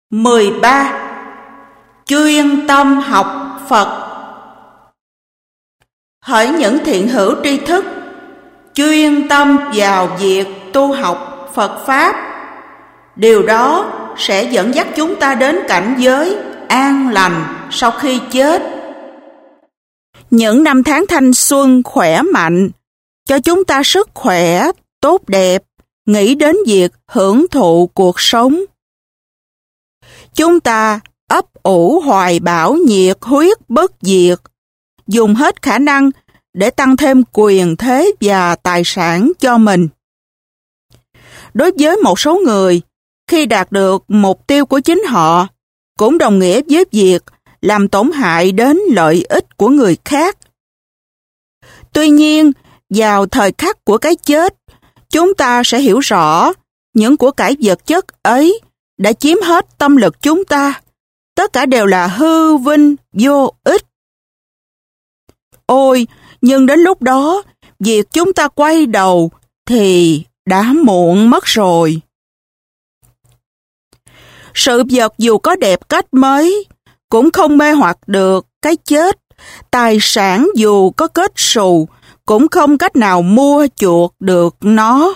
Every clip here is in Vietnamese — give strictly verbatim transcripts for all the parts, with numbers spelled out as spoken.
mười ba. Chuyên tâm học Phật. Hỡi những thiện hữu tri thức, chuyên tâm vào việc tu học Phật Pháp. Điều đó sẽ dẫn dắt chúng ta đến cảnh giới an lành sau khi chết. Những năm tháng thanh xuân khỏe mạnh cho chúng ta sức khỏe, tốt đẹp, nghĩ đến việc hưởng thụ cuộc sống. Chúng ta ấp ủ hoài bão nhiệt huyết bất diệt, dùng hết khả năng để tăng thêm quyền thế và tài sản cho mình. Đối với một số người, khi đạt được mục tiêu của chính họ, cũng đồng nghĩa với việc làm tổn hại đến lợi ích của người khác. Tuy nhiên, vào thời khắc của cái chết, chúng ta sẽ hiểu rõ những của cải vật chất ấy đã chiếm hết tâm lực chúng ta. Tất cả đều là hư vinh, vô ích. Ôi, nhưng đến lúc đó, việc chúng ta quay đầu thì đã muộn mất rồi. Sự vật dù có đẹp cách mấy, cũng không mê hoặc được cái chết. Tài sản dù có kết xù, cũng không cách nào mua chuộc được nó.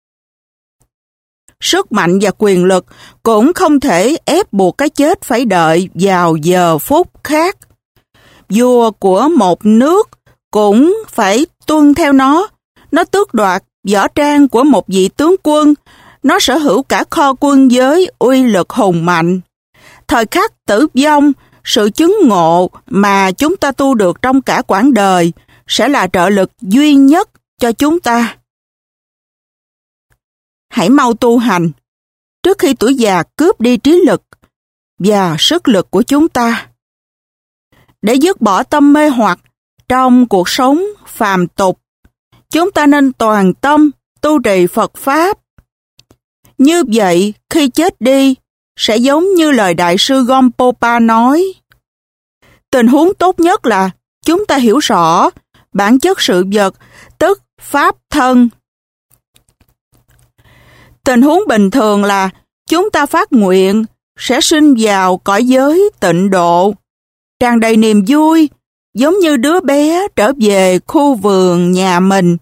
Sức mạnh và quyền lực cũng không thể ép buộc cái chết phải đợi vào giờ phút khác. Vua của một nước cũng phải tuân theo nó. Nó tước đoạt võ trang của một vị tướng quân. Nó sở hữu cả kho quân giới uy lực hùng mạnh. Thời khắc tử vong, sự chứng ngộ mà chúng ta tu được trong cả quãng đời sẽ là trợ lực duy nhất cho chúng ta. Hãy mau tu hành, trước khi tuổi già cướp đi trí lực và sức lực của chúng ta. Để dứt bỏ tâm mê hoặc trong cuộc sống phàm tục, chúng ta nên toàn tâm tu trì Phật Pháp. Như vậy, khi chết đi, sẽ giống như lời Đại sư Gompopa nói. Tình huống tốt nhất là chúng ta hiểu rõ bản chất sự vật, tức Pháp thân. Tình huống bình thường là chúng ta phát nguyện sẽ sinh vào cõi giới tịnh độ, tràn đầy niềm vui, giống như đứa bé trở về khu vườn nhà mình.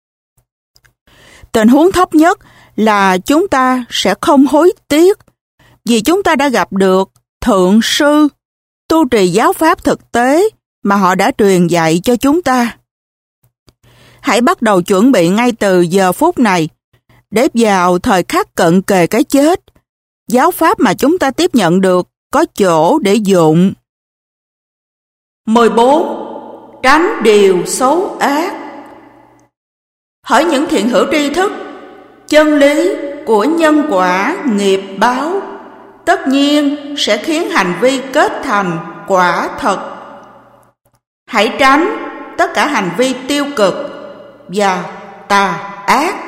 Tình huống thấp nhất là chúng ta sẽ không hối tiếc, vì chúng ta đã gặp được Thượng Sư, tu trì giáo pháp thực tế mà họ đã truyền dạy cho chúng ta. Hãy bắt đầu chuẩn bị ngay từ giờ phút này, để vào thời khắc cận kề cái chết, giáo pháp mà chúng ta tiếp nhận được có chỗ để dụng. mười bốn. Tránh điều xấu ác. Hỡi những thiện hữu tri thức, chân lý của nhân quả nghiệp báo tất nhiên sẽ khiến hành vi kết thành quả thật. Hãy tránh tất cả hành vi tiêu cực và tà ác.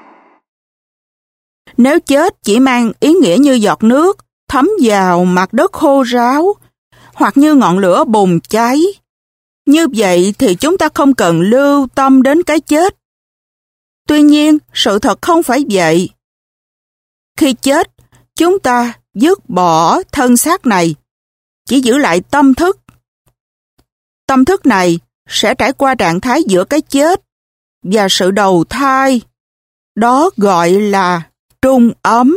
Nếu chết chỉ mang ý nghĩa như giọt nước thấm vào mặt đất khô ráo, hoặc như ngọn lửa bùng cháy, như vậy thì chúng ta không cần lưu tâm đến cái chết. Tuy nhiên, sự thật không phải vậy. Khi chết, chúng ta dứt bỏ thân xác này, chỉ giữ lại tâm thức. Tâm thức này sẽ trải qua trạng thái giữa cái chết và sự đầu thai. Đó gọi là trung ấm.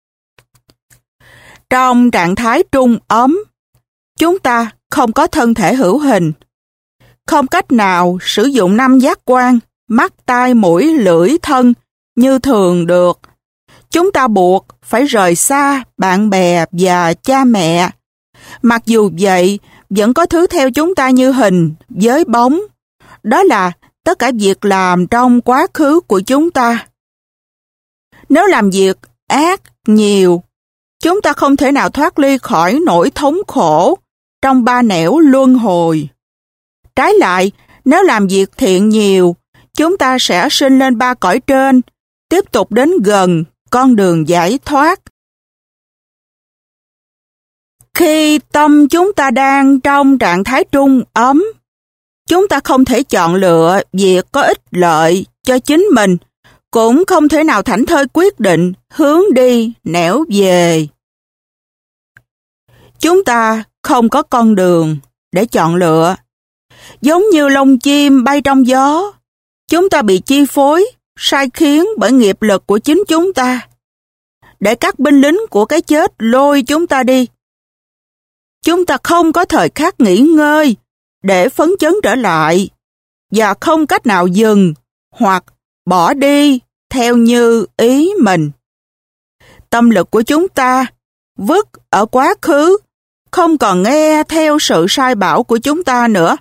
Trong trạng thái trung ấm, chúng ta không có thân thể hữu hình, không cách nào sử dụng năm giác quan, mắt, tai, mũi, lưỡi, thân như thường được. Chúng ta buộc phải rời xa bạn bè và cha mẹ. Mặc dù vậy, vẫn có thứ theo chúng ta như hình với bóng. Đó là tất cả việc làm trong quá khứ của chúng ta. Nếu làm việc ác nhiều, chúng ta không thể nào thoát ly khỏi nỗi thống khổ trong ba nẻo luân hồi. Trái lại, nếu làm việc thiện nhiều, chúng ta sẽ sinh lên ba cõi trên, tiếp tục đến gần con đường giải thoát. Khi tâm chúng ta đang trong trạng thái trung ấm, chúng ta không thể chọn lựa việc có ích lợi cho chính mình, cũng không thể nào thảnh thơi quyết định hướng đi nẻo về. Chúng ta không có con đường để chọn lựa. Giống như lông chim bay trong gió, chúng ta bị chi phối, sai khiến bởi nghiệp lực của chính chúng ta, để các binh lính của cái chết lôi chúng ta đi. Chúng ta không có thời khắc nghỉ ngơi để phấn chấn trở lại, và không cách nào dừng hoặc bỏ đi theo như ý mình. Tâm lực của chúng ta vứt ở quá khứ, không còn nghe theo sự sai bảo của chúng ta nữa.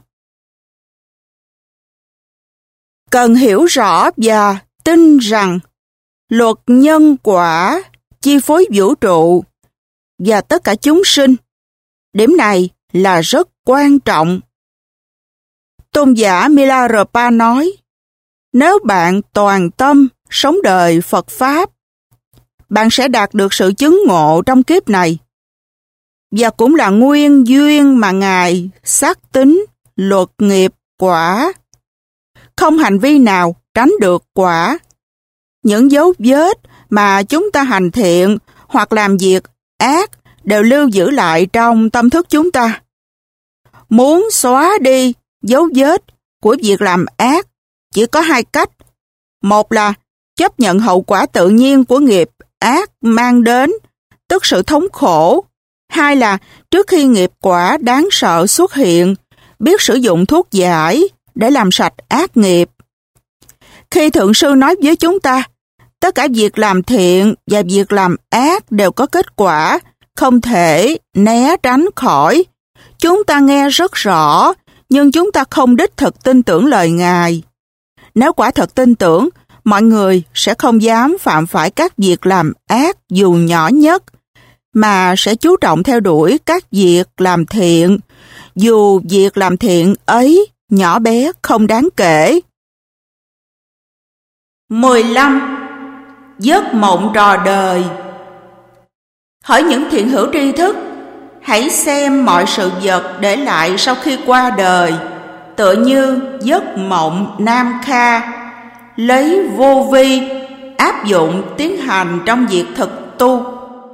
Cần hiểu rõ và tin rằng luật nhân quả chi phối vũ trụ và tất cả chúng sinh. Điểm này là rất quan trọng. Tôn giả Milarepa nói, nếu bạn toàn tâm sống đời Phật Pháp, bạn sẽ đạt được sự chứng ngộ trong kiếp này. Và cũng là nguyên duyên mà Ngài xác tính luật nghiệp quả. Không hành vi nào tránh được quả. Những dấu vết mà chúng ta hành thiện hoặc làm việc ác đều lưu giữ lại trong tâm thức chúng ta. Muốn xóa đi dấu vết của việc làm ác chỉ có hai cách. Một là chấp nhận hậu quả tự nhiên của nghiệp ác mang đến, tức sự thống khổ. Hai là trước khi nghiệp quả đáng sợ xuất hiện, biết sử dụng thuốc giải để làm sạch ác nghiệp. Khi Thượng Sư nói với chúng ta, tất cả việc làm thiện và việc làm ác đều có kết quả, không thể né tránh khỏi. Chúng ta nghe rất rõ, nhưng chúng ta không đích thực tin tưởng lời Ngài. Nếu quả thật tin tưởng, mọi người sẽ không dám phạm phải các việc làm ác dù nhỏ nhất, mà sẽ chú trọng theo đuổi các việc làm thiện, dù việc làm thiện ấy nhỏ bé không đáng kể. mười lăm. Giấc mộng trò đời. Hỡi những thiện hữu tri thức, hãy xem mọi sự vật để lại sau khi qua đời, tựa như giấc mộng Nam Kha, lấy vô vi áp dụng tiến hành trong việc thực tu.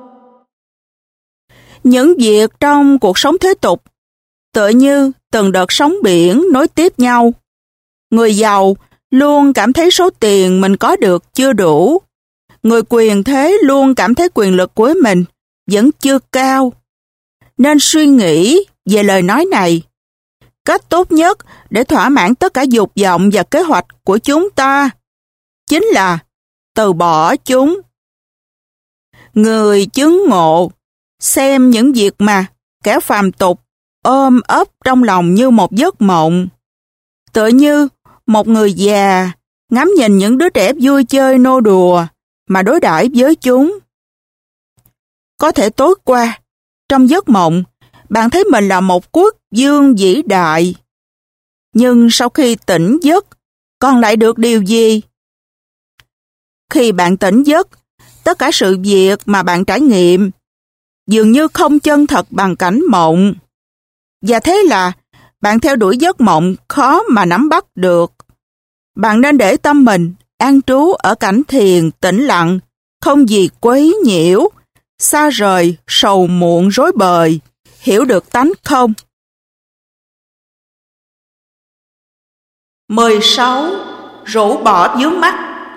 Những việc trong cuộc sống thế tục tựa như từng đợt sóng biển nối tiếp nhau. Người giàu luôn cảm thấy số tiền mình có được chưa đủ. Người quyền thế luôn cảm thấy quyền lực của mình vẫn chưa cao. Nên suy nghĩ về lời nói này. Cách tốt nhất để thỏa mãn tất cả dục vọng và kế hoạch của chúng ta chính là từ bỏ chúng. Người chứng ngộ xem những việc mà kẻ phàm tục ôm ấp trong lòng như một giấc mộng. Tựa như một người già ngắm nhìn những đứa trẻ vui chơi nô đùa mà đối đãi với chúng. Có thể tối qua, trong giấc mộng, bạn thấy mình là một quốc vương vĩ đại. Nhưng sau khi tỉnh giấc, còn lại được điều gì? Khi bạn tỉnh giấc, tất cả sự việc mà bạn trải nghiệm dường như không chân thật bằng cảnh mộng. Và thế là bạn theo đuổi giấc mộng khó mà nắm bắt được. Bạn nên để tâm mình an trú ở cảnh thiền tĩnh lặng, không gì quấy nhiễu, xa rời sầu muộn rối bời, hiểu được tánh không. mười sáu. Rũ bỏ vướng mắc.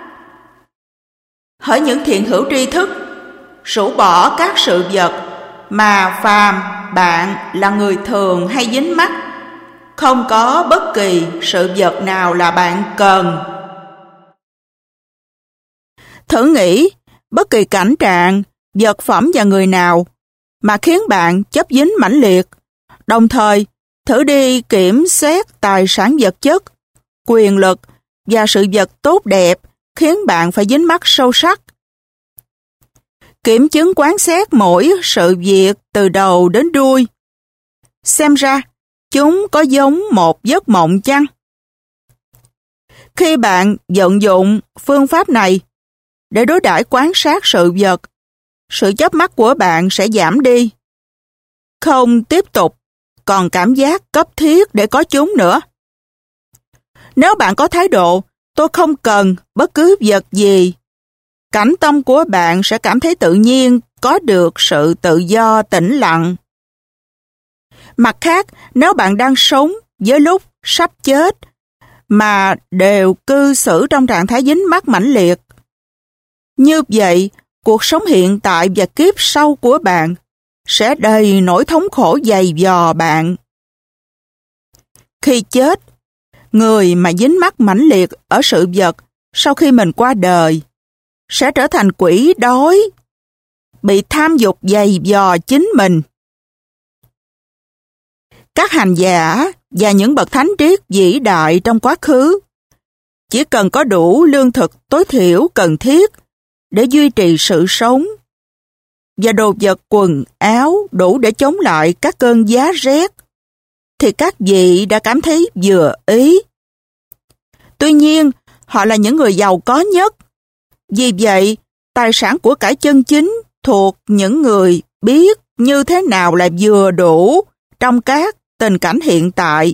Hỡi những thiện hữu tri thức, rũ bỏ các sự vật mà phàm bạn là người thường hay dính mắc. Không có bất kỳ sự vật nào là bạn cần. Thử nghĩ bất kỳ cảnh trạng, vật phẩm và người nào mà khiến bạn chấp dính mãnh liệt. Đồng thời, thử đi kiểm xét tài sản vật chất, quyền lực và sự vật tốt đẹp khiến bạn phải dính mắc sâu sắc. Kiểm chứng quán xét mỗi sự việc từ đầu đến đuôi. Xem ra, chúng có giống một giấc mộng chăng? Khi bạn vận dụng phương pháp này để đối đãi quan sát sự vật, sự chớp mắt của bạn sẽ giảm đi. Không tiếp tục còn cảm giác cấp thiết để có chúng nữa. Nếu bạn có thái độ tôi không cần bất cứ vật gì, cảnh tâm của bạn sẽ cảm thấy tự nhiên có được sự tự do tĩnh lặng. Mặt khác, nếu bạn đang sống với lúc sắp chết mà đều cư xử trong trạng thái dính mắc mãnh liệt, như vậy, cuộc sống hiện tại và kiếp sau của bạn sẽ đầy nỗi thống khổ dày vò bạn. Khi chết, người mà dính mắc mãnh liệt ở sự vật sau khi mình qua đời sẽ trở thành quỷ đói, bị tham dục dày vò chính mình. Các hành giả và những bậc thánh triết vĩ đại trong quá khứ chỉ cần có đủ lương thực tối thiểu cần thiết để duy trì sự sống và đồ vật quần áo đủ để chống lại các cơn giá rét, thì các vị đã cảm thấy vừa ý. Tuy nhiên, họ là những người giàu có nhất. Vì vậy, tài sản của cải chân chính thuộc những người biết như thế nào là vừa đủ trong các tình cảnh hiện tại.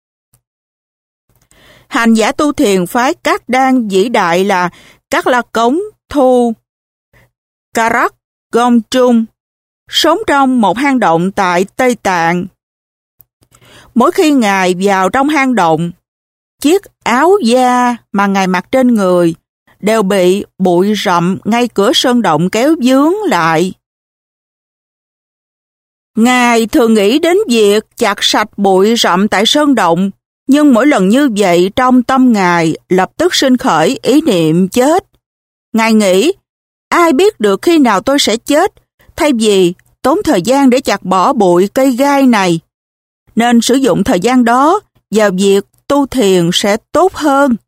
Hành giả tu thiền phái Các Đan vĩ đại là Các La Cống Thu Karak Gom Trung sống trong một hang động tại Tây Tạng. Mỗi khi Ngài vào trong hang động, chiếc áo da mà Ngài mặc trên người đều bị bụi rậm ngay cửa sơn động kéo vướng lại. Ngài thường nghĩ đến việc chặt sạch bụi rậm tại sơn động, nhưng mỗi lần như vậy trong tâm Ngài lập tức sinh khởi ý niệm chết. Ngài nghĩ, ai biết được khi nào tôi sẽ chết, thay vì tốn thời gian để chặt bỏ bụi cây gai này, nên sử dụng thời gian đó vào việc tu thiền sẽ tốt hơn.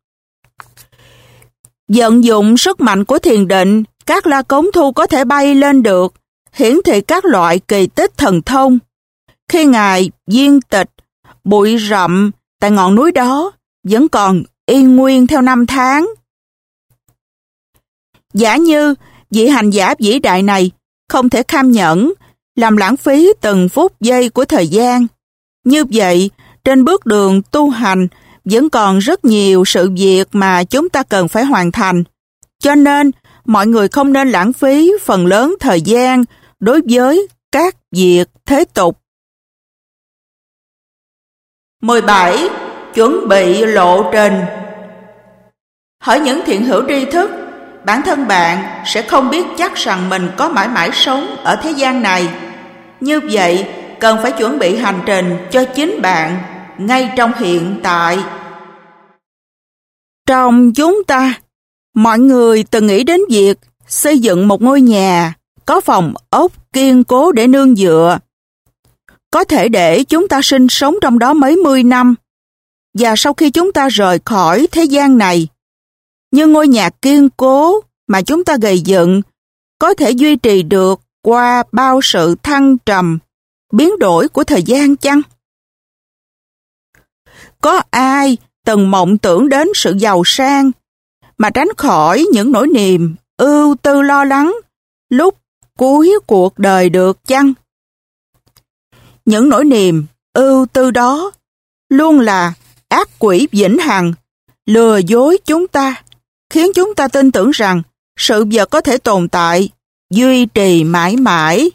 Vận dụng sức mạnh của thiền định, Các La Cống Thu có thể bay lên được, hiển thị các loại kỳ tích thần thông. Khi Ngài viên tịch, bụi rậm tại ngọn núi đó vẫn còn y nguyên theo năm tháng. Giả như vị hành giả vĩ đại này không thể kham nhẫn, làm lãng phí từng phút giây của thời gian. Như vậy, trên bước đường tu hành vẫn còn rất nhiều sự việc mà chúng ta cần phải hoàn thành. Cho nên, mọi người không nên lãng phí phần lớn thời gian đối với các việc thế tục. mười bảy. Chuẩn bị lộ trình. Hỡi những thiện hữu tri thức, bản thân bạn sẽ không biết chắc rằng mình có mãi mãi sống ở thế gian này. Như vậy, cần phải chuẩn bị hành trình cho chính bạn ngay trong hiện tại. Trong chúng ta, mọi người từng nghĩ đến việc xây dựng một ngôi nhà có phòng ốc kiên cố để nương dựa, có thể để chúng ta sinh sống trong đó mấy mươi năm, và sau khi chúng ta rời khỏi thế gian này, nhưng ngôi nhà kiên cố mà chúng ta gây dựng có thể duy trì được qua bao sự thăng trầm, biến đổi của thời gian chăng? Có ai từng mộng tưởng đến sự giàu sang mà tránh khỏi những nỗi niềm ưu tư lo lắng lúc cuối cuộc đời được chăng? Những nỗi niềm ưu tư đó luôn là ác quỷ vĩnh hằng, lừa dối chúng ta, khiến chúng ta tin tưởng rằng sự vật có thể tồn tại, duy trì mãi mãi.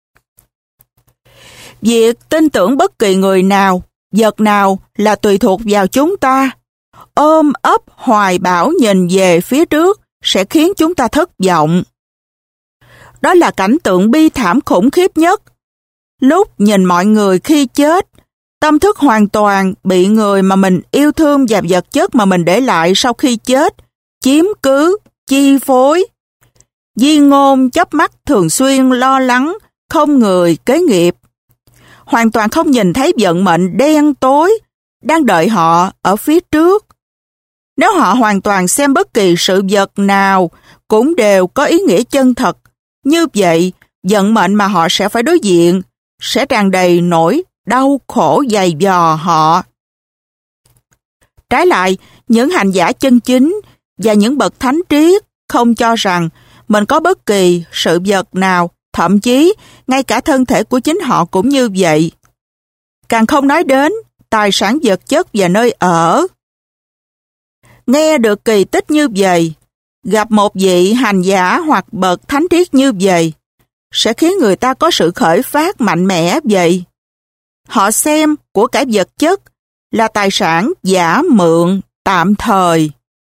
Việc tin tưởng bất kỳ người nào, vật nào là tùy thuộc vào chúng ta. Ôm ấp hoài bão nhìn về phía trước sẽ khiến chúng ta thất vọng. Đó là cảnh tượng bi thảm khủng khiếp nhất. Lúc nhìn mọi người khi chết, tâm thức hoàn toàn bị người mà mình yêu thương và vật chất mà mình để lại sau khi chết chiếm cứ, chi phối. Di ngôn chớp mắt thường xuyên lo lắng, không người kế nghiệp. Hoàn toàn không nhìn thấy vận mệnh đen tối đang đợi họ ở phía trước. Nếu họ hoàn toàn xem bất kỳ sự vật nào cũng đều có ý nghĩa chân thật, như vậy vận mệnh mà họ sẽ phải đối diện sẽ tràn đầy nỗi đau khổ dày vò họ. Trái lại, những hành giả chân chính và những bậc thánh triết không cho rằng mình có bất kỳ sự vật nào, thậm chí ngay cả thân thể của chính họ cũng như vậy. Càng không nói đến tài sản vật chất và nơi ở. Nghe được kỳ tích như vậy, gặp một vị hành giả hoặc bậc thánh triết như vậy, sẽ khiến người ta có sự khởi phát mạnh mẽ vậy. Họ xem của cải vật chất là tài sản giả mượn tạm thời.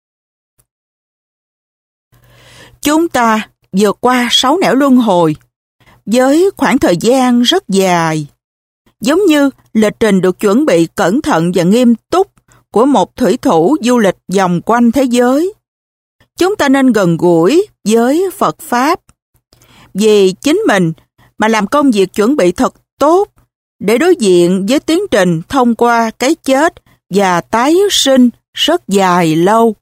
Chúng ta vượt qua sáu nẻo luân hồi với khoảng thời gian rất dài, giống như lịch trình được chuẩn bị cẩn thận và nghiêm túc của một thủy thủ du lịch vòng quanh thế giới. Chúng ta nên gần gũi với Phật Pháp, vì chính mình mà làm công việc chuẩn bị thật tốt để đối diện với tiến trình thông qua cái chết và tái sinh rất dài lâu.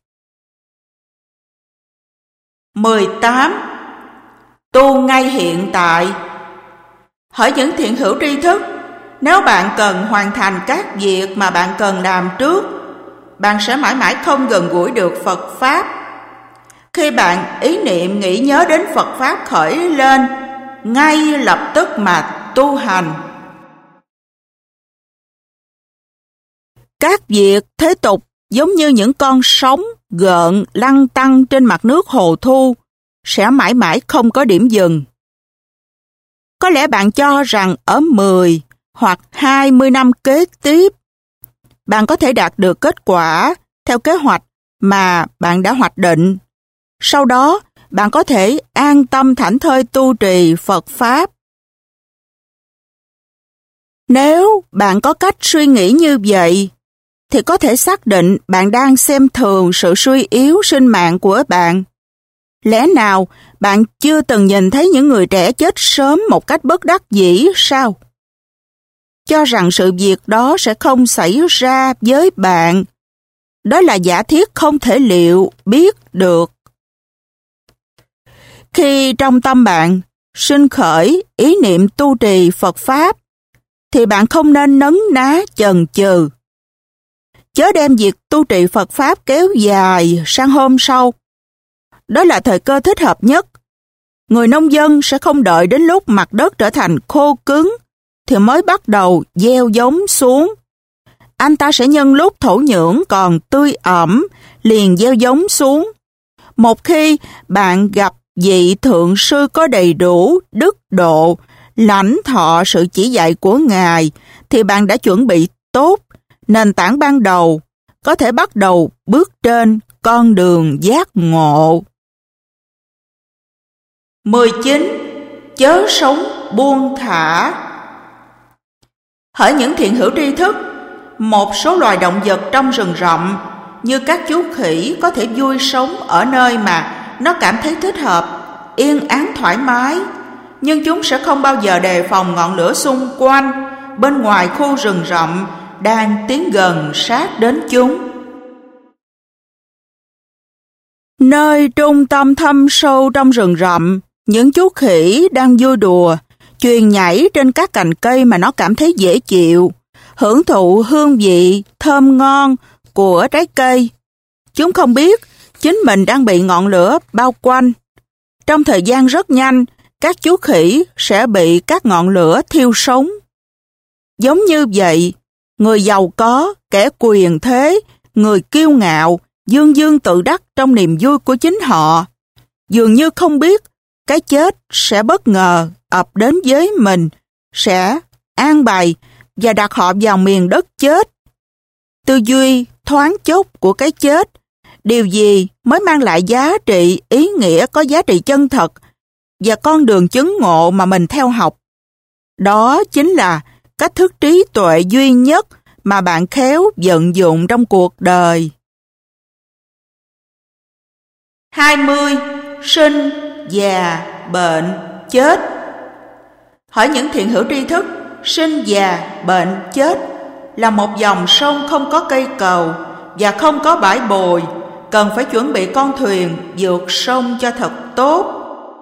mười tám. Tu ngay hiện tại. Hỏi những thiện hữu tri thức, nếu bạn cần hoàn thành các việc mà bạn cần làm trước, bạn sẽ mãi mãi không gần gũi được Phật Pháp. Khi bạn ý niệm nghĩ nhớ đến Phật Pháp khởi lên, ngay lập tức mà tu hành. Các việc thế tục giống như những con sóng gợn lăn tăn trên mặt nước hồ thu, sẽ mãi mãi không có điểm dừng. Có lẽ bạn cho rằng ở mười hoặc hai mươi năm kế tiếp, bạn có thể đạt được kết quả theo kế hoạch mà bạn đã hoạch định. Sau đó, bạn có thể an tâm thảnh thơi tu trì Phật Pháp. Nếu bạn có cách suy nghĩ như vậy, thì có thể xác định bạn đang xem thường sự suy yếu sinh mạng của bạn. Lẽ nào bạn chưa từng nhìn thấy những người trẻ chết sớm một cách bất đắc dĩ sao? Cho rằng sự việc đó sẽ không xảy ra với bạn, đó là giả thiết không thể liệu biết được. Khi trong tâm bạn sinh khởi ý niệm tu trì Phật Pháp, thì bạn không nên nấn ná chần chừ. Chớ đem việc tu trì Phật Pháp kéo dài sang hôm sau. Đó là thời cơ thích hợp nhất. Người nông dân sẽ không đợi đến lúc mặt đất trở thành khô cứng thì mới bắt đầu gieo giống xuống. Anh ta sẽ nhân lúc thổ nhưỡng còn tươi ẩm liền gieo giống xuống. Một khi bạn gặp vị thượng sư có đầy đủ đức độ, lãnh thọ sự chỉ dạy của Ngài, thì bạn đã chuẩn bị tốt nền tảng ban đầu, có thể bắt đầu bước trên con đường giác ngộ. mười chín. Chớ sống buông thả. Hỡi những thiện hữu tri thức, một số loài động vật trong rừng rậm như các chú khỉ có thể vui sống ở nơi mà nó cảm thấy thích hợp, yên ắng thoải mái, nhưng chúng sẽ không bao giờ đề phòng ngọn lửa xung quanh bên ngoài khu rừng rậm đang tiến gần sát đến chúng. Nơi trung tâm thâm sâu trong rừng rậm, những chú khỉ đang vui đùa, chuyền nhảy trên các cành cây mà nó cảm thấy dễ chịu, hưởng thụ hương vị thơm ngon của trái cây. Chúng không biết chính mình đang bị ngọn lửa bao quanh. Trong thời gian rất nhanh, các chú khỉ sẽ bị các ngọn lửa thiêu sống. Giống như vậy, người giàu có, kẻ quyền thế, người kiêu ngạo, dương dương tự đắc trong niềm vui của chính họ, dường như không biết cái chết sẽ bất ngờ ập đến với mình, sẽ an bày và đặt họ vào miền đất chết. Tư duy thoáng chốc của cái chết, điều gì mới mang lại giá trị, ý nghĩa có giá trị chân thật và con đường chứng ngộ mà mình theo học. Đó chính là cách thức trí tuệ duy nhất mà bạn khéo vận dụng trong cuộc đời. hai mươi. Sinh, già, bệnh, chết. Hỏi những thiện hữu tri thức, sinh, già, bệnh, chết là một dòng sông không có cây cầu và không có bãi bồi, cần phải chuẩn bị con thuyền vượt sông cho thật tốt.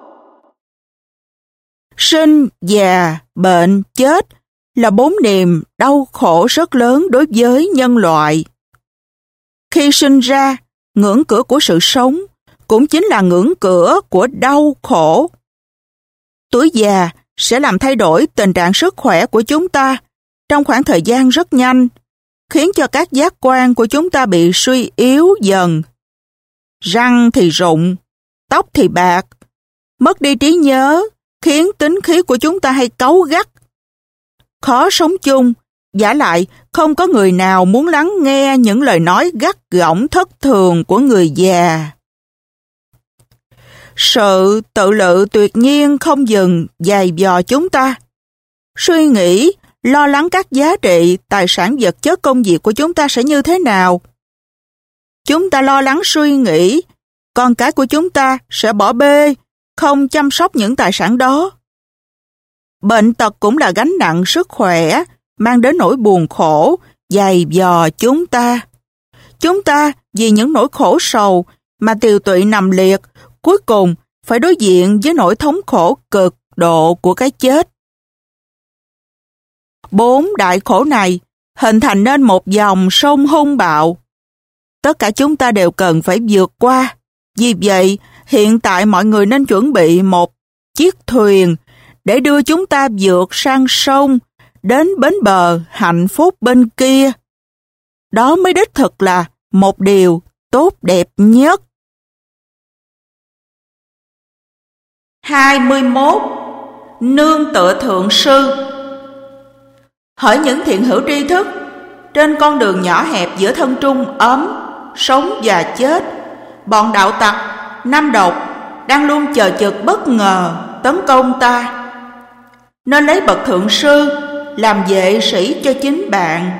Sinh, già, bệnh, chết là bốn niềm đau khổ rất lớn đối với nhân loại. Khi sinh ra, ngưỡng cửa của sự sống cũng chính là ngưỡng cửa của đau khổ. Tuổi già sẽ làm thay đổi tình trạng sức khỏe của chúng ta trong khoảng thời gian rất nhanh, khiến cho các giác quan của chúng ta bị suy yếu dần. Răng thì rụng, tóc thì bạc, mất đi trí nhớ, khiến tính khí của chúng ta hay cáu gắt. Khó sống chung Vả lại, không có người nào muốn lắng nghe những lời nói gắt gỏng thất thường của người già. Sự tự lự tuyệt nhiên không dừng dày dò chúng ta. Suy nghĩ, lo lắng các giá trị, tài sản vật chất công việc của chúng ta sẽ như thế nào. Chúng ta lo lắng suy nghĩ, con cái của chúng ta sẽ bỏ bê, không chăm sóc những tài sản đó. Bệnh tật cũng là gánh nặng sức khỏe, mang đến nỗi buồn khổ, dày dò chúng ta. Chúng ta vì những nỗi khổ sầu mà tiều tụy nằm liệt, cuối cùng phải đối diện với nỗi thống khổ cực độ của cái chết. Bốn đại khổ này hình thành nên một dòng sông hung bạo. Tất cả chúng ta đều cần phải vượt qua. Vì vậy, hiện tại mọi người nên chuẩn bị một chiếc thuyền để đưa chúng ta vượt sang sông, đến bến bờ hạnh phúc bên kia. Đó mới đích thực là một điều tốt đẹp nhất. hai mươi mốt. Nương tựa thượng sư. Hỡi những thiện hữu tri thức, trên con đường nhỏ hẹp giữa thân trung ấm, sống và chết, bọn đạo tặc, năm độc đang luôn chờ chực bất ngờ tấn công ta. Nên lấy bậc thượng sư làm vệ sĩ cho chính bạn.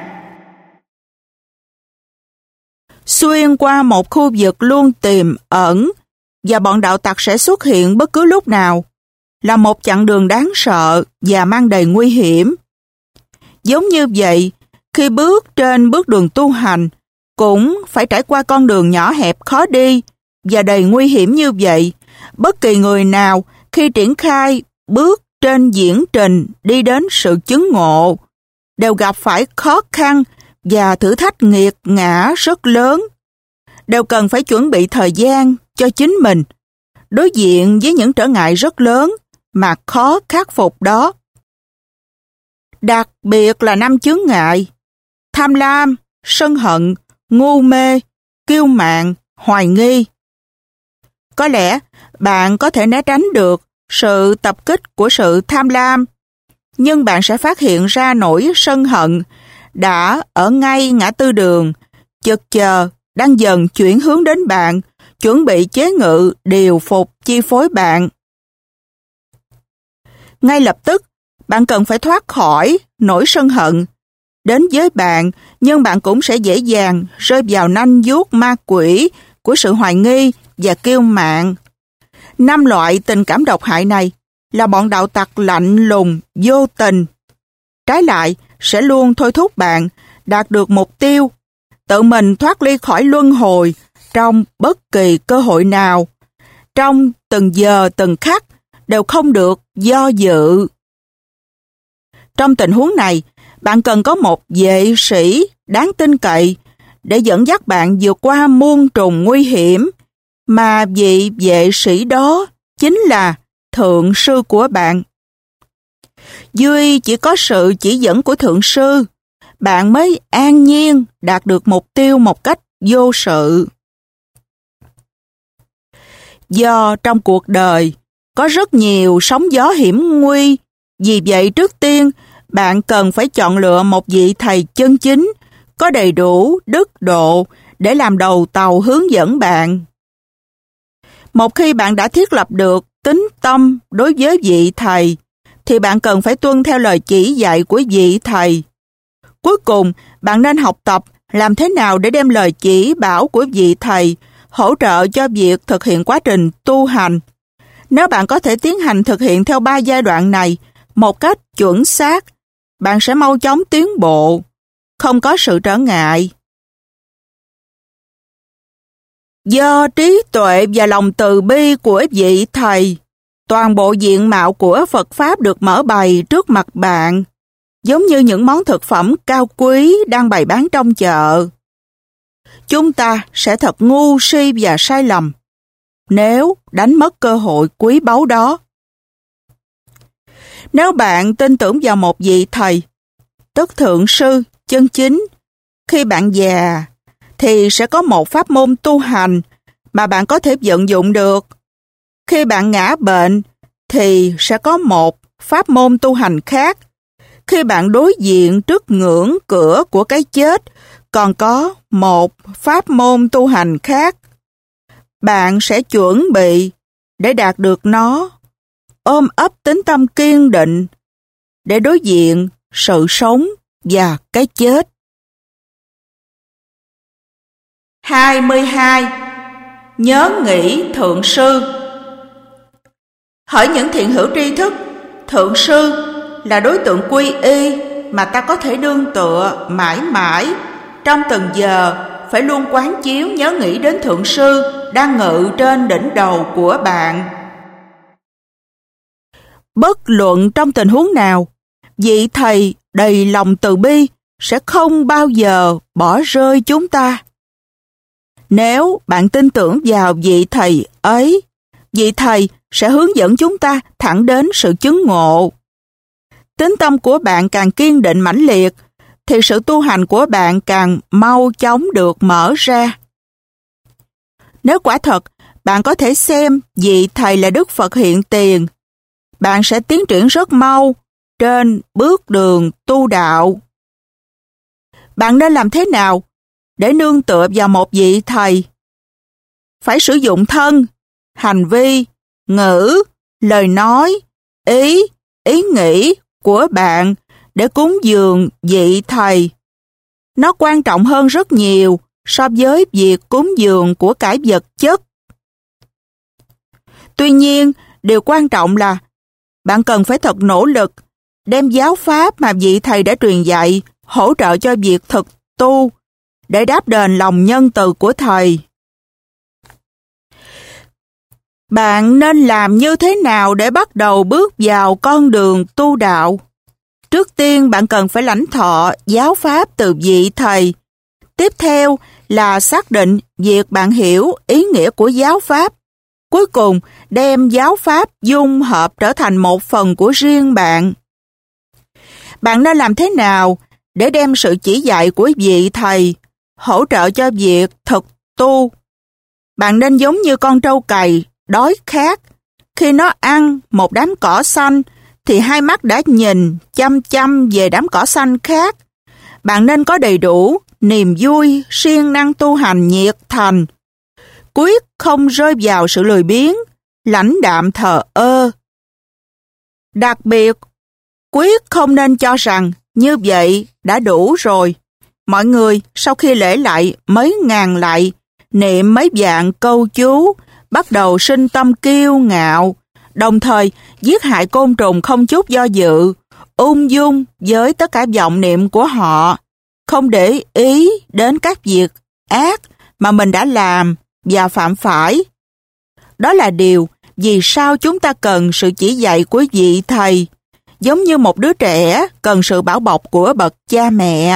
Xuyên qua một khu vực luôn tiềm ẩn và bọn đạo tặc sẽ xuất hiện bất cứ lúc nào, là một chặng đường đáng sợ và mang đầy nguy hiểm. Giống như vậy, khi bước trên bước đường tu hành, cũng phải trải qua con đường nhỏ hẹp khó đi và đầy nguy hiểm như vậy. Bất kỳ người nào khi triển khai bước trên diễn trình đi đến sự chứng ngộ đều gặp phải khó khăn và thử thách nghiệt ngã rất lớn, đều cần phải chuẩn bị thời gian cho chính mình, đối diện với những trở ngại rất lớn mà khó khắc phục đó. Đặc biệt là năm chướng ngại: tham lam, sân hận, ngu mê, kiêu mạn, hoài nghi. Có lẽ bạn có thể né tránh được sự tập kích của sự tham lam, nhưng bạn sẽ phát hiện ra nỗi sân hận đã ở ngay ngã tư đường, chực chờ, đang dần chuyển hướng đến bạn, chuẩn bị chế ngự, điều phục, chi phối bạn. Ngay lập tức, bạn cần phải thoát khỏi nỗi sân hận đến với bạn, nhưng bạn cũng sẽ dễ dàng rơi vào nanh vuốt ma quỷ của sự hoài nghi và kiêu mạn. Năm loại tình cảm độc hại này là bọn đạo tặc lạnh lùng, vô tình. Trái lại, sẽ luôn thôi thúc bạn đạt được mục tiêu, tự mình thoát ly khỏi luân hồi trong bất kỳ cơ hội nào, trong từng giờ từng khắc đều không được do dự. Trong tình huống này, bạn cần có một vệ sĩ đáng tin cậy để dẫn dắt bạn vượt qua muôn trùng nguy hiểm, mà vị vệ sĩ đó chính là thượng sư của bạn. Duy chỉ có sự chỉ dẫn của thượng sư, bạn mới an nhiên đạt được mục tiêu một cách vô sự. Do trong cuộc đời có rất nhiều sóng gió hiểm nguy, vì vậy trước tiên bạn cần phải chọn lựa một vị thầy chân chính, có đầy đủ đức độ để làm đầu tàu hướng dẫn bạn. Một khi bạn đã thiết lập được tín tâm đối với vị thầy, thì bạn cần phải tuân theo lời chỉ dạy của vị thầy. Cuối cùng, bạn nên học tập làm thế nào để đem lời chỉ bảo của vị thầy hỗ trợ cho việc thực hiện quá trình tu hành. Nếu bạn có thể tiến hành thực hiện theo ba giai đoạn này một cách chuẩn xác, bạn sẽ mau chóng tiến bộ, không có sự trở ngại. Do trí tuệ và lòng từ bi của vị thầy, toàn bộ diện mạo của Phật Pháp được mở bày trước mặt bạn, giống như những món thực phẩm cao quý đang bày bán trong chợ. Chúng ta sẽ thật ngu si và sai lầm nếu đánh mất cơ hội quý báu đó. Nếu bạn tin tưởng vào một vị thầy, tức thượng sư, chân chính, khi bạn già, thì sẽ có một pháp môn tu hành mà bạn có thể vận dụng được. Khi bạn ngã bệnh, thì sẽ có một pháp môn tu hành khác. khi bạn đối diện trước ngưỡng cửa của cái chết, còn có một pháp môn tu hành khác. Bạn sẽ chuẩn bị để đạt được nó, ôm ấp tín tâm kiên định để đối diện sự sống và cái chết. hai mươi hai. Nhớ nghĩ Thượng Sư. Hỡi những thiện hữu tri thức, Thượng Sư là đối tượng quy y mà ta có thể đương tựa mãi mãi. Trong từng giờ phải luôn quán chiếu nhớ nghĩ đến Thượng Sư đang ngự trên đỉnh đầu của bạn. Bất luận trong tình huống nào, vị Thầy đầy lòng từ bi sẽ không bao giờ bỏ rơi chúng ta. Nếu bạn tin tưởng vào vị Thầy ấy, vị Thầy sẽ hướng dẫn chúng ta thẳng đến sự chứng ngộ. Tín tâm của bạn càng kiên định mãnh liệt, thì sự tu hành của bạn càng mau chóng được mở ra. Nếu quả thật bạn có thể xem vị Thầy là Đức Phật hiện tiền, bạn sẽ tiến triển rất mau trên bước đường tu đạo. Bạn nên làm thế nào để nương tựa vào một vị Thầy? Phải sử dụng thân, hành vi, ngữ, lời nói, ý, ý nghĩ của bạn để cúng dường vị Thầy. Nó quan trọng hơn rất nhiều so với việc cúng dường của cải vật chất. Tuy nhiên, điều quan trọng là bạn cần phải thật nỗ lực đem giáo pháp mà vị Thầy đã truyền dạy hỗ trợ cho việc thực tu để đáp đền lòng nhân từ của Thầy. Bạn nên làm như thế nào để bắt đầu bước vào con đường tu đạo? Trước tiên bạn cần phải lãnh thọ giáo pháp từ vị Thầy. Tiếp theo là xác định việc bạn hiểu ý nghĩa của giáo pháp. Cuối cùng đem giáo pháp dung hợp trở thành một phần của riêng bạn. Bạn nên làm thế nào để đem sự chỉ dạy của vị Thầy hỗ trợ cho việc thực tu? Bạn nên giống như con trâu cày đói khát. Khi nó ăn một đám cỏ xanh thì hai mắt đã nhìn chăm chăm về đám cỏ xanh khác. Bạn nên có đầy đủ niềm vui, siêng năng tu hành nhiệt thành, quyết không rơi vào sự lười biếng, lãnh đạm thờ ơ. Đặc biệt, quyết không nên cho rằng như vậy đã đủ rồi. Mọi người sau khi lễ lại mấy ngàn lạy, niệm mấy vạn câu chú, bắt đầu sinh tâm kiêu ngạo, đồng thời giết hại côn trùng không chút do dự, ung dung với tất cả vọng niệm của họ, không để ý đến các việc ác mà mình đã làm và phạm phải. Đó là điều vì sao chúng ta cần sự chỉ dạy của vị Thầy, giống như một đứa trẻ cần sự bảo bọc của bậc cha mẹ.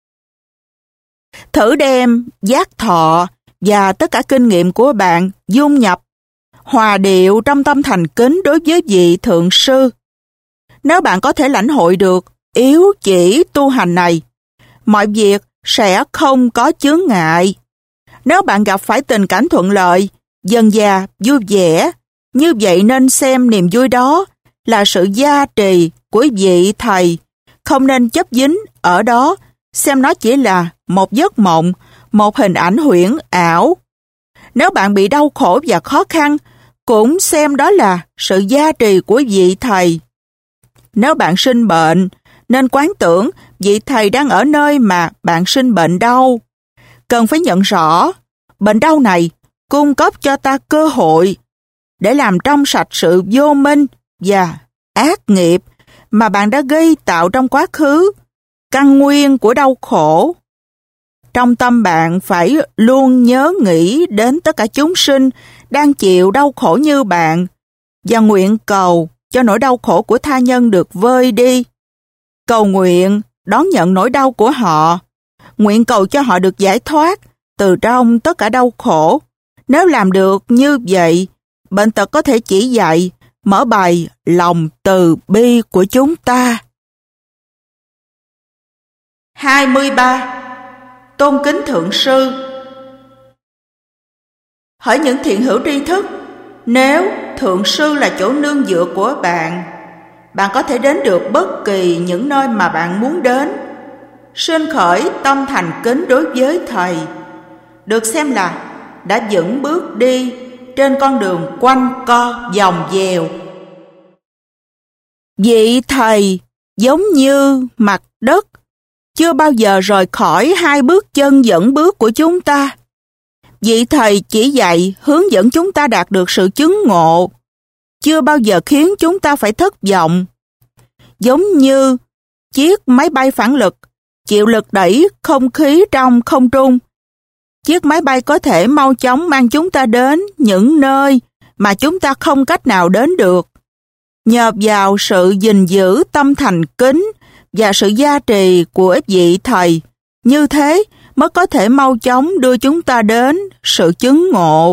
Thử đem giác thọ và tất cả kinh nghiệm của bạn dung nhập, hòa điệu trong tâm thành kính đối với vị Thượng Sư. Nếu bạn có thể lãnh hội được yếu chỉ tu hành này, mọi việc sẽ không có chướng ngại. Nếu bạn gặp phải tình cảnh thuận lợi, dần dà vui vẻ, như vậy nên xem niềm vui đó là sự gia trì của vị Thầy, không nên chấp dính ở đó, xem nó chỉ là một giấc mộng, một hình ảnh huyễn ảo. Nếu bạn bị đau khổ và khó khăn, cũng xem đó là sự gia trì của vị Thầy. Nếu bạn sinh bệnh, nên quán tưởng vị Thầy đang ở nơi mà bạn sinh bệnh đau. Cần phải nhận rõ, bệnh đau này cung cấp cho ta cơ hội để làm trong sạch sự vô minh và ác nghiệp mà bạn đã gây tạo trong quá khứ, căn nguyên của đau khổ. Trong tâm bạn phải luôn nhớ nghĩ đến tất cả chúng sinh đang chịu đau khổ như bạn và nguyện cầu cho nỗi đau khổ của tha nhân được vơi đi. Cầu nguyện đón nhận nỗi đau của họ, nguyện cầu cho họ được giải thoát từ trong tất cả đau khổ. Nếu làm được như vậy, bệnh tật có thể chỉ dạy, mở bày lòng từ bi của chúng ta. hai mươi ba. Tôn kính Thượng Sư. Hỡi những thiện hữu tri thức, nếu Thượng Sư là chỗ nương dựa của bạn, bạn có thể đến được bất kỳ những nơi mà bạn muốn đến. Sinh khởi tâm thành kính đối với Thầy được xem là đã vững bước đi trên con đường quanh co vòng vèo. Vị Thầy giống như mặt đất, chưa bao giờ rời khỏi hai bước chân dẫn bước của chúng ta. Vị Thầy chỉ dạy hướng dẫn chúng ta đạt được sự chứng ngộ, chưa bao giờ khiến chúng ta phải thất vọng. Giống như chiếc máy bay phản lực chịu lực đẩy không khí trong không trung, chiếc máy bay có thể mau chóng mang chúng ta đến những nơi mà chúng ta không cách nào đến được. Nhờ vào sự gìn giữ tâm thành kính và sự gia trì của vị Thầy, như thế mới có thể mau chóng đưa chúng ta đến sự chứng ngộ.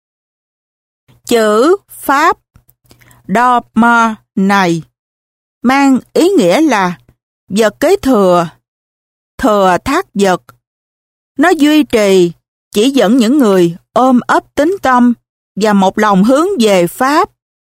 Chữ Pháp Dogma này mang ý nghĩa là vật kế thừa, thừa thác vật. Nó duy trì, chỉ dẫn những người ôm ấp tín tâm và một lòng hướng về Pháp.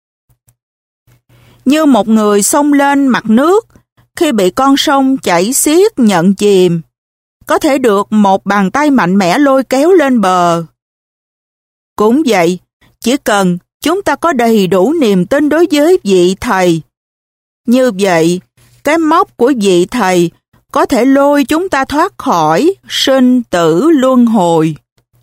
Như một người xông lên mặt nước khi bị con sông chảy xiết nhận chìm, có thể được một bàn tay mạnh mẽ lôi kéo lên bờ. Cũng vậy, chỉ cần chúng ta có đầy đủ niềm tin đối với vị Thầy, như vậy, cái móc của vị Thầy có thể lôi chúng ta thoát khỏi sinh tử luân hồi.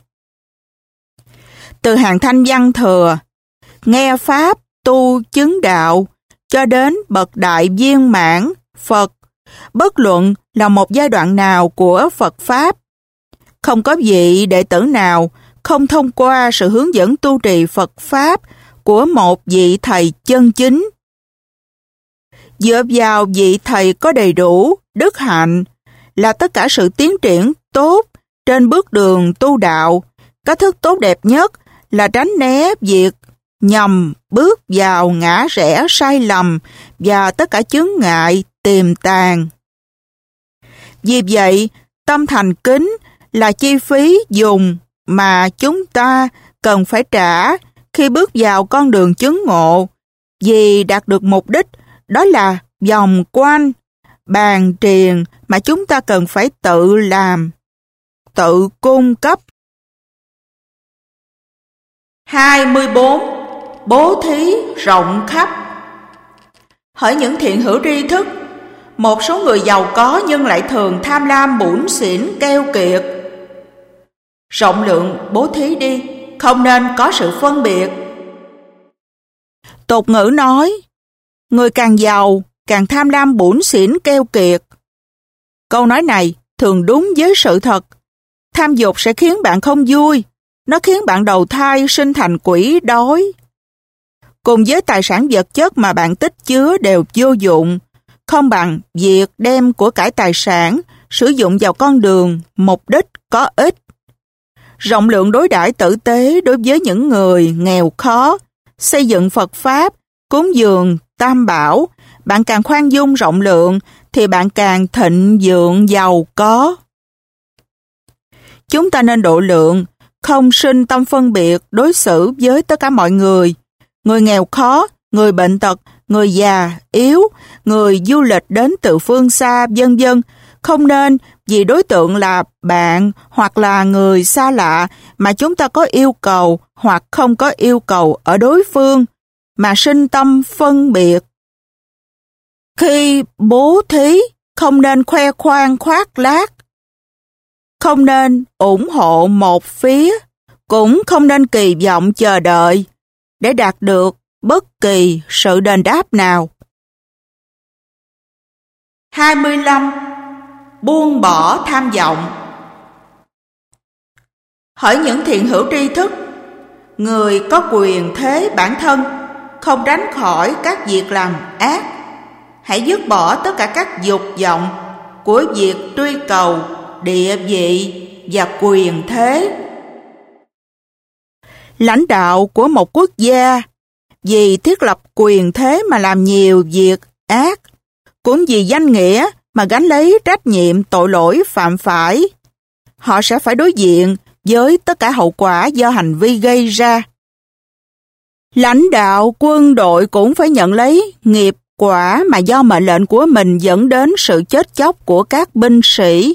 Từ hàng thanh văn thừa, nghe Pháp tu chứng đạo, cho đến bậc đại viên mãn Phật, bất luận là một giai đoạn nào của Phật Pháp, không có vị đệ tử nào không thông qua sự hướng dẫn tu trì Phật Pháp của một vị Thầy chân chính. Dựa vào vị Thầy có đầy đủ đức hạnh là tất cả sự tiến triển tốt trên bước đường tu đạo. Cách thức tốt đẹp nhất là tránh né việc nhầm bước vào ngã rẽ sai lầm và tất cả chướng ngại tiềm tàng. Vì vậy, tâm thành kính là chi phí dùng mà chúng ta cần phải trả khi bước vào con đường chứng ngộ, vì đạt được mục đích đó là vòng quanh, bàn triền mà chúng ta cần phải tự làm, tự cung cấp. hai mươi bốn. Bố thí rộng khắp. Hỡi những thiện hữu tri thức, một số người giàu có nhưng lại thường tham lam bủn xỉn keo kiệt. Rộng lượng bố thí đi, không nên có sự phân biệt. Tục ngữ nói, người càng giàu càng tham lam bủn xỉn keo kiệt. Câu nói này thường đúng với sự thật. Tham dục sẽ khiến bạn không vui, nó khiến bạn đầu thai sinh thành quỷ đói. Cùng với tài sản vật chất mà bạn tích chứa đều vô dụng, không bằng việc đem của cải tài sản sử dụng vào con đường mục đích có ích. Rộng lượng đối đãi tử tế đối với những người nghèo khó, xây dựng Phật Pháp, cúng dường Tam Bảo, bạn càng khoan dung rộng lượng thì bạn càng thịnh vượng giàu có. Chúng ta nên độ lượng, không sinh tâm phân biệt đối xử với tất cả mọi người. Người nghèo khó, người bệnh tật, người già, yếu, người du lịch đến từ phương xa, vân vân, không nên vì đối tượng là bạn hoặc là người xa lạ mà chúng ta có yêu cầu hoặc không có yêu cầu ở đối phương, mà sinh tâm phân biệt. Khi bố thí, không nên khoe khoang khoác lác, không nên ủng hộ một phía, cũng không nên kỳ vọng chờ đợi để đạt được bất kỳ sự đền đáp nào. hai mươi lăm. Buông bỏ tham vọng. Hỡi những thiện hữu tri thức, người có quyền thế bản thân, không tránh khỏi các việc làm ác. Hãy dứt bỏ tất cả các dục vọng của việc truy cầu địa vị và quyền thế. Lãnh đạo của một quốc gia vì thiết lập quyền thế mà làm nhiều việc ác, cũng vì danh nghĩa mà gánh lấy trách nhiệm tội lỗi phạm phải. Họ sẽ phải đối diện với tất cả hậu quả do hành vi gây ra. Lãnh đạo quân đội cũng phải nhận lấy nghiệp quả mà do mệnh lệnh của mình dẫn đến sự chết chóc của các binh sĩ.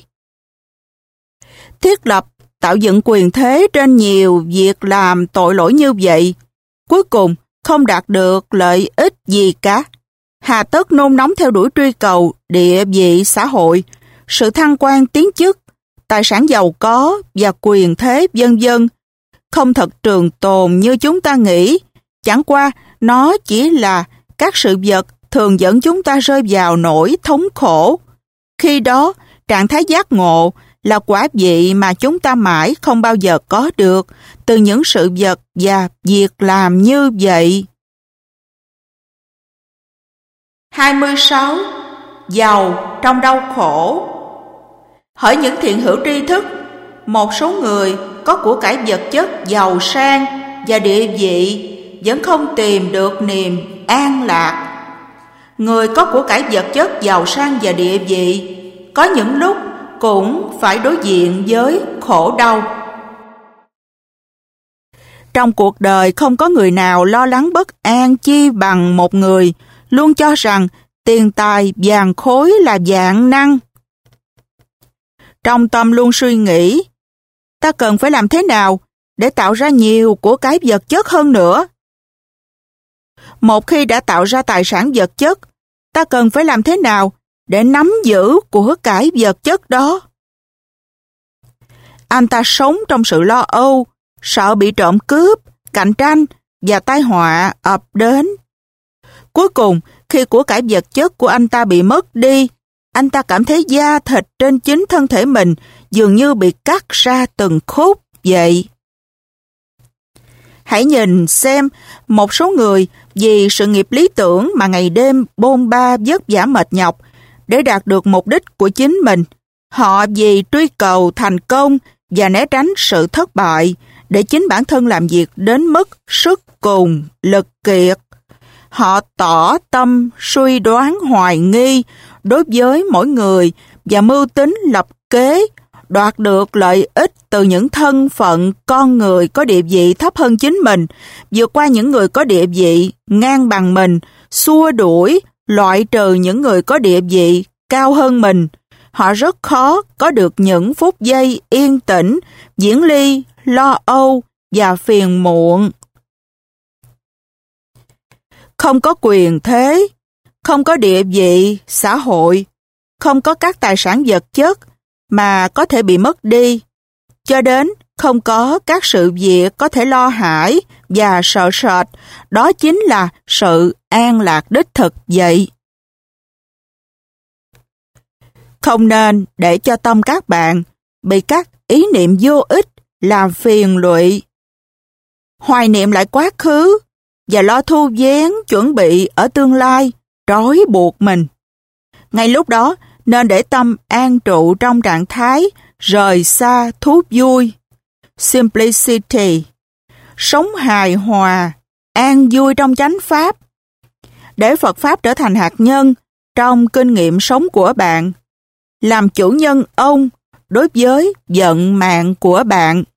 Thiết lập, tạo dựng quyền thế trên nhiều việc làm tội lỗi như vậy, cuối cùng không đạt được lợi ích gì cả. Hà tất nôn nóng theo đuổi truy cầu địa vị xã hội, sự thăng quan tiến chức, tài sản giàu có và quyền thế vân vân, không thật trường tồn như chúng ta nghĩ. Chẳng qua nó chỉ là các sự vật thường dẫn chúng ta rơi vào nỗi thống khổ. Khi đó, trạng thái giác ngộ là quả vị mà chúng ta mãi không bao giờ có được từ những sự vật và việc làm như vậy. hai mươi sáu. Giàu trong đau khổ. Hỡi những thiện hữu tri thức, một số người có của cải vật chất giàu sang và địa vị vẫn không tìm được niềm an lạc. Người có của cải vật chất giàu sang và địa vị có những lúc cũng phải đối diện với khổ đau. Trong cuộc đời không có người nào lo lắng bất an chi bằng một người luôn cho rằng tiền tài vàng khối là vạn năng. Trong tâm luôn suy nghĩ, ta cần phải làm thế nào để tạo ra nhiều của cái vật chất hơn nữa. Một khi đã tạo ra tài sản vật chất, ta cần phải làm thế nào để nắm giữ của cải vật chất đó. Anh ta sống trong sự lo âu, sợ bị trộm cướp, cạnh tranh và tai họa ập đến. Cuối cùng, khi của cải vật chất của anh ta bị mất đi, anh ta cảm thấy da thịt trên chính thân thể mình dường như bị cắt ra từng khúc vậy. Hãy nhìn xem, một số người vì sự nghiệp lý tưởng mà ngày đêm bôn ba vất vả mệt nhọc để đạt được mục đích của chính mình. Họ vì truy cầu thành công và né tránh sự thất bại để chính bản thân làm việc đến mức sức cùng, lực kiệt. Họ tỏ tâm suy đoán hoài nghi đối với mỗi người và mưu tính lập kế, đoạt được lợi ích từ những thân phận con người có địa vị thấp hơn chính mình, vượt qua những người có địa vị ngang bằng mình, xua đuổi, loại trừ những người có địa vị cao hơn mình. Họ rất khó có được những phút giây yên tĩnh, viễn ly, lo âu và phiền muộn. Không có quyền thế, không có địa vị xã hội, không có các tài sản vật chất mà có thể bị mất đi, cho đến không có các sự việc có thể lo hãi và sợ sệt, đó chính là sự an lạc đích thực vậy. Không nên để cho tâm các bạn bị các ý niệm vô ích làm phiền lụy. Hoài niệm lại quá khứ và lo thu vén chuẩn bị ở tương lai trói buộc mình. Ngay lúc đó nên để tâm an trụ trong trạng thái rời xa thú vui, simplicity, sống hài hòa, an vui trong chánh pháp. Để Phật Pháp trở thành hạt nhân trong kinh nghiệm sống của bạn, làm chủ nhân ông đối với vận mạng của bạn.